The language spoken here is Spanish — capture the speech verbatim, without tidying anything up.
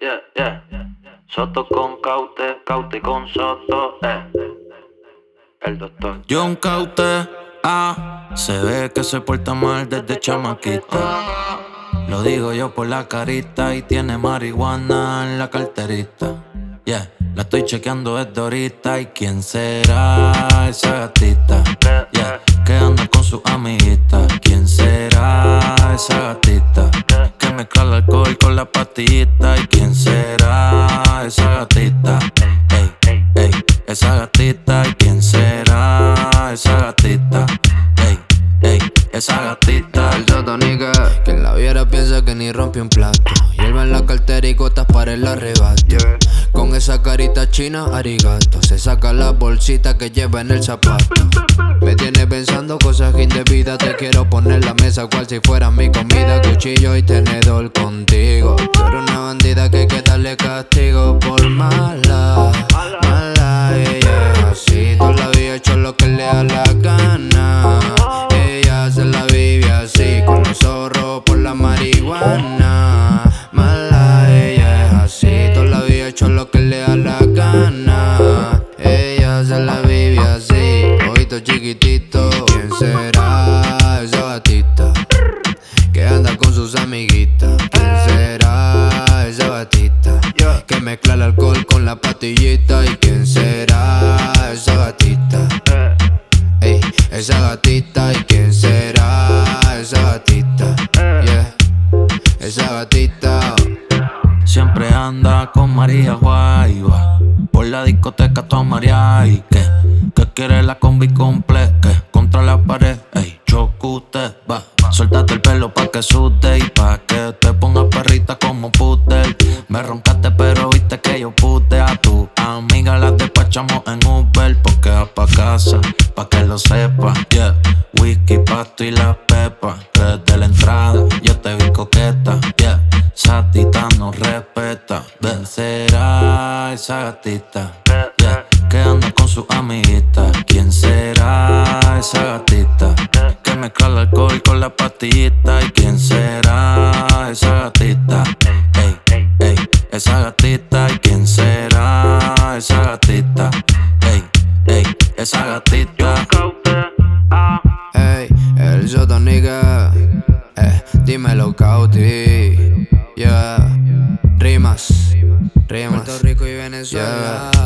yeah, yeah. Soto con Caute, Caute con Soto, eh. El doctor. John Caute, ah, se ve que se porta mal desde chamaquita. Lo digo yo por la carita y tiene marihuana en la carterita. Yeah, la estoy chequeando desde ahorita. ¿Y quién será esa gatita? Yeah, que anda con su amiguita. ¿Quién será esa gatita? Que mezcla el alcohol con la pastillita. ¿Y quién será esa gatita? Ey, ey, esa gatita. ¿Y quién será esa gatita? Ey, ey, esa gatita. El Sotonica, quien la viera piensa que ni rompe un plato. Hierba en la cartera y gotas para el arrebato. Con esa carita china, arigato. Se saca la bolsita que lleva en el zapato. Me tiene pensando cosas indebidas. Te quiero poner la mesa cual si fuera mi comida. Cuchillo y tenedor contigo. Tú eres una bandida que hay que darle castigo por mala, mala. Ella es así, toda la vida hecho lo que le da la gana. Ella se la vive así, con los zorros por la marihuana. Mala, ella es así, toda la vida hecho lo que le da la gana. Ella se la vive así, ojito chiquitito. ¿Quién será esa gatita que anda con sus amiguitas? ¿Quién será esa gatita que mezcla el alcohol con la pastillita? ¿Y quién será esa gatita? Ey, esa gatita. ¿Y quién será esa gatita? Yeah, esa gatita. Siempre anda con María Guayba. Por la discoteca toda María. ¿Y qué? ¿Qué quiere la combi completa? Contra la pared, ey, choco usted va. Suéltate el pelo pa' que sude y pa' que te pongas perrita como puter. Me roncaste pero viste que yo pute. A tu amiga la despachamos en Uber porque va pa' casa, pa' que lo sepa. Yeah, whisky, pasto y la pepa. Desde la entrada yo te vi coqueta. Yeah, Satita no respeta. Vencerá esa gatita. Yeah, que anda con su amiguita. ¿Quién será esa gatita? Que mezcla el alcohol con la pastillita. ¿Y quién será esa gatita? Ey, ey, esa gatita. ¿Y quién será esa gatita? Ey, ey, esa gatita. Ey, el Sotonica, eh, dímelo Cauti. Yeah, rimas, rimas. Puerto Rico y Venezuela. Yeah.